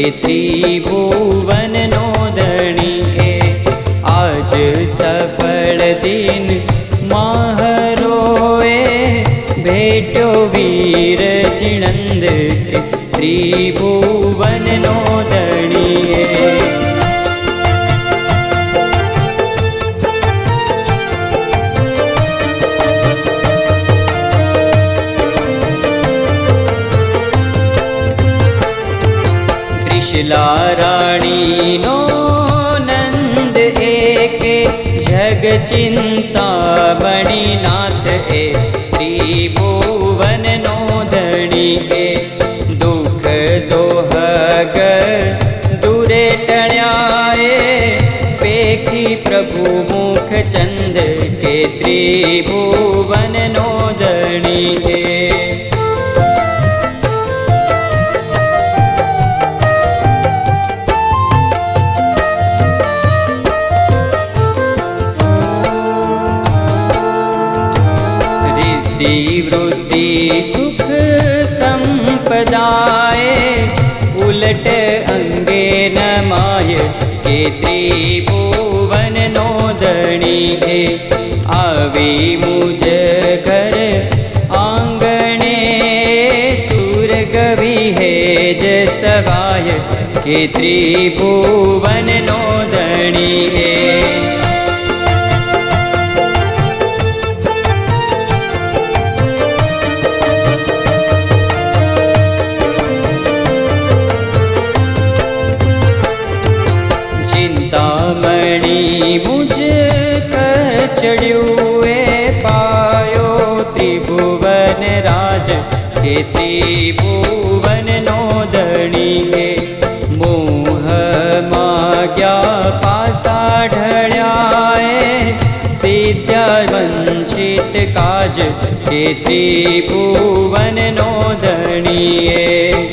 त्रिभुवन no धणी हे। आज सफल दिन माहरोए भेट्यो वीर जिणंद के त्रिभुवन नो धणी हे। त्रिशला राणी नो नंद एके जग चिंता मणिनाथ ए त्रिभुवन नो धणी हे। दुख दोहग दूरे टण्याए पेखी प्रभु मुख चंद के त्रिभुवन नो धणी हे। वृद्धि सुख संपदाए उलट अंगे न माय के त्रिभुवन नो धणी हे। आवी मुझ घर आंगणे सूर गवि है जसवाय के त्रिभुवन नो धणी हे। मुझ कचड़ुए पायो त्रिभुवन राज के त्रिभुवन नो धणी हे। मोह माग्या पासा ढळ्याए सिद्ध्या वंचित काज के त्रिभुवन नो धणी हे।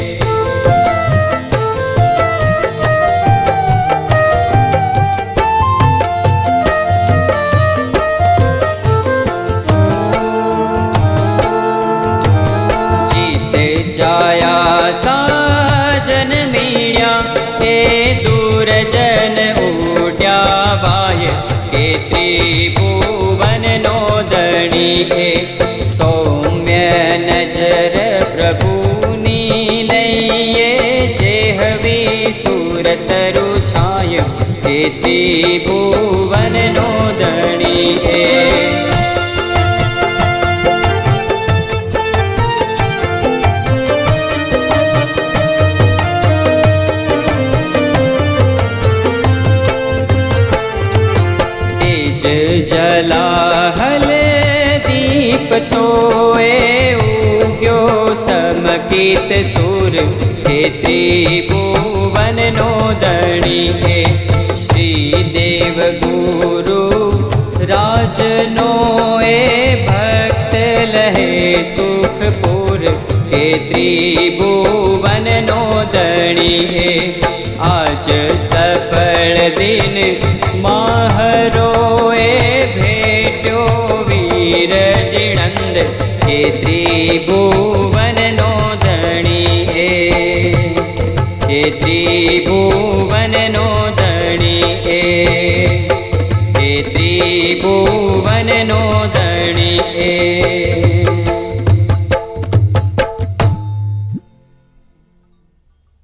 जाया साजन मिल्या हे दूरजन उड्या वाय के त्रिभुवन नो धणी हे। सौम्य नजर प्रभुनी लइए जेहवी सूरतरु छाय के त्रिभुवन नो धणी हे। जलाहल दीप तोए उग्यो समकित सुर हे त्रिभुवन नो धणी हे। श्रीदेव गुरु राजनोए भक्त लहे सुखपुर हे त्रिभुवन नो धणी हे। आज सफल दिन माहरोए भेट्यो वीर जिणंद के त्रिभुवन नो धणी हे। के त्रिभुवन नो धणी हे। के त्रिभुवन नो